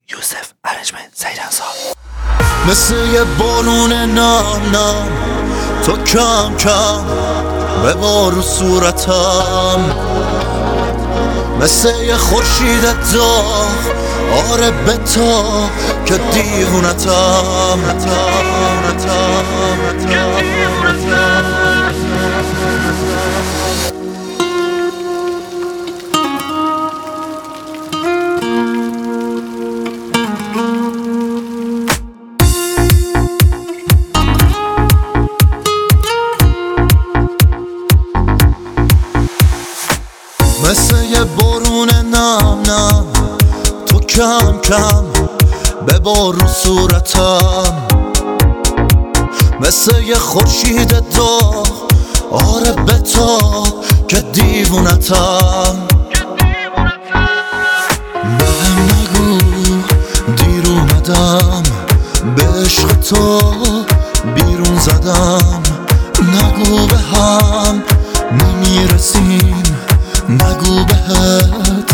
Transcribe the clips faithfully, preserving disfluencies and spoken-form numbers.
یوسف ارنجمنت سعید انصار. مثل یه بارون نام نام تو کم کم ببار رو صورتم، مثل یه خورشید داغ آره بتا که دیوونتم. مثل یه بارون نم نم تو کم کم ببار رو صورتم، مثل یه خورشید داغ آره بتا که دیوونتم. بهم نگو دیر اومدم به عشق تو بیرون زدم، نگو به هم نمیرسیم، نگو بهت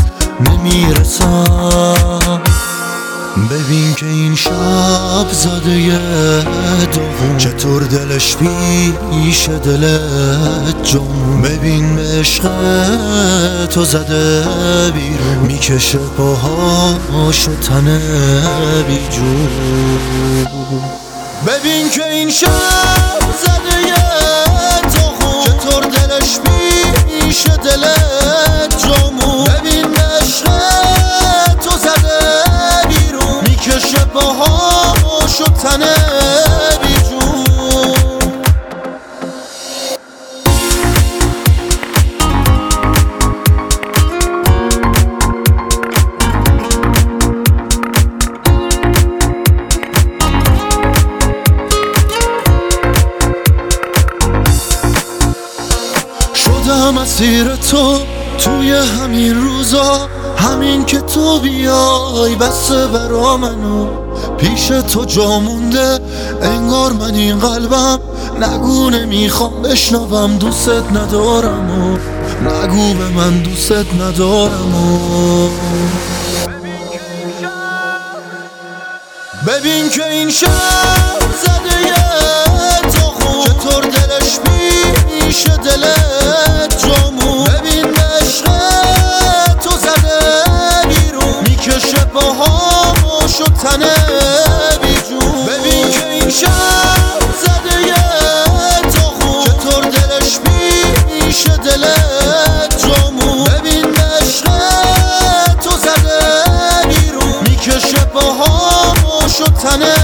نمیرسم. ببین که این شب زده یه دوم، چطور دلش پیش دلت جون. ببین عشق تو زده بیرون، میکشه پاهاش تنه بی جون. ببین که این شب زده یه دوم، چطور دلش پیش دلت جمون. ببین عشق تو زده بیرون، میکشه پاهاش و تنه بی جون. شدم اسیر تو توی همین روزا، همین که تو بیای بسه برا منو. پیش تو جا مونده انگار من این قلبم، نگو نمیخوام بشنوم دوست ندارم و نگو به من دوست ندارم و ببین که این شب زده یه تخم، چطور دلش پیش دلت جمون. ببین عشق تو زده بیرون، میکشه پاهاش و تنه بی جون. ببین که این شب زده یه تخم، چطور دلش پیش دلت جمون. ببین عشق تو زده بیرون، میکشه پاهاش و تنه